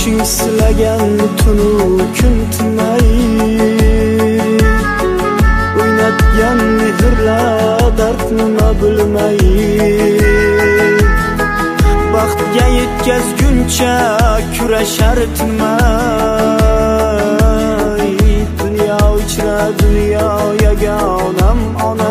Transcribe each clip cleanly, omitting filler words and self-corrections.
boshing silagan tunu kun tinmay o'ynatgan mehrlar dard nima bilmay baxtga yetkazguncha kurashar tinmay dunyo ichra dunyo yagonam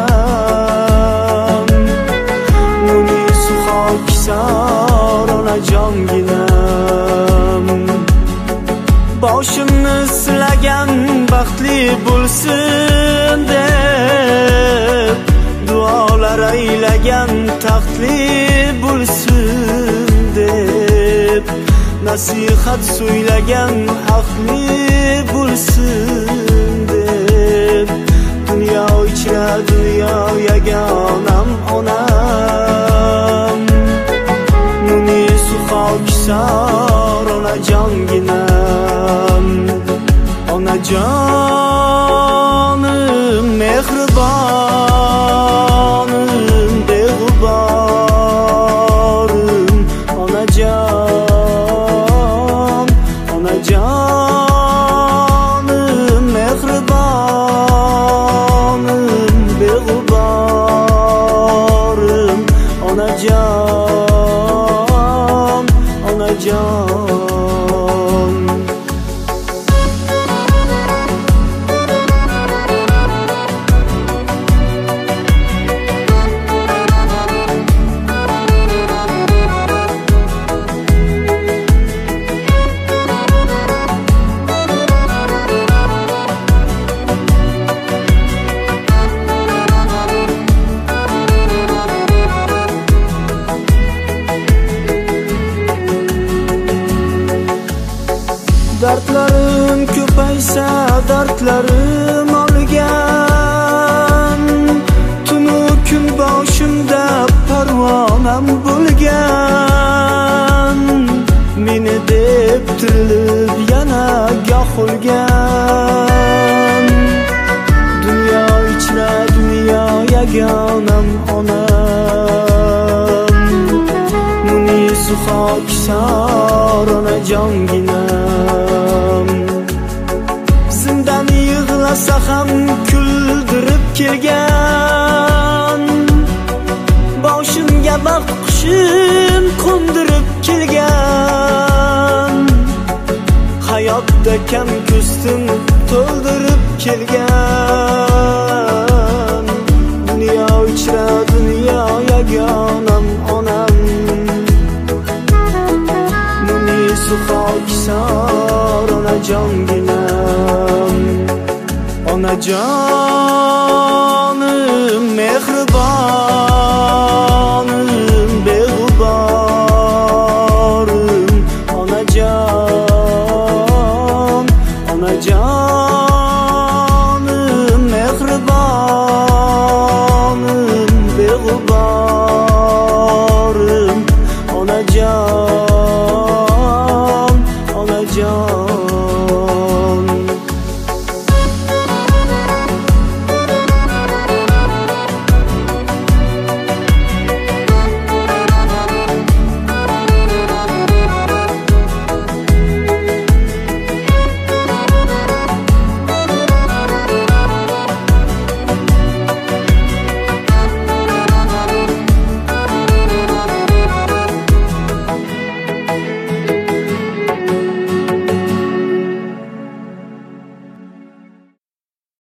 onam munisi xokisor onajonginam boshimni silagan baxtli bo'lsin deb duolar aylagan taxtli bo'lsin deb nasihat so'ylagan haqli bo'lsin deb dunyo ichra dunyo yagonam onam munisi xokisor onajonginam onajonim mehribonim beg'uborim onajon onajonim mehribonim beg'uborim onajon onajon Dardlarim ko'paysa dardlarim olgan tunu kun boshimda parvonam bo'lgan meni deb tirilib yana goh o'lgan dunyo ichra dunyo yagonam onam munisi xokisor onajonginam zindon yig'lasa ham kuldirib kelgan boshimga baxt qushim qo'ndirib kelgan hayotda kam ko'stim to'ldirib kelgan dunyo ichra dunyo yagonam onam munisi xokisor onajonginam onajon